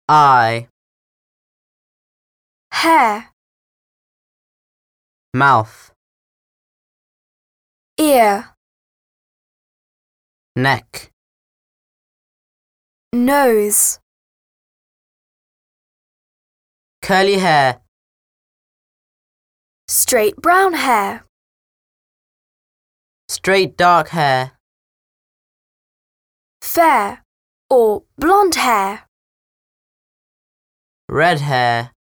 eye, hair, mouth, ear, neck, nose, curly hair, straight brown hair, straight dark hair, fair or blonde hair, red hair.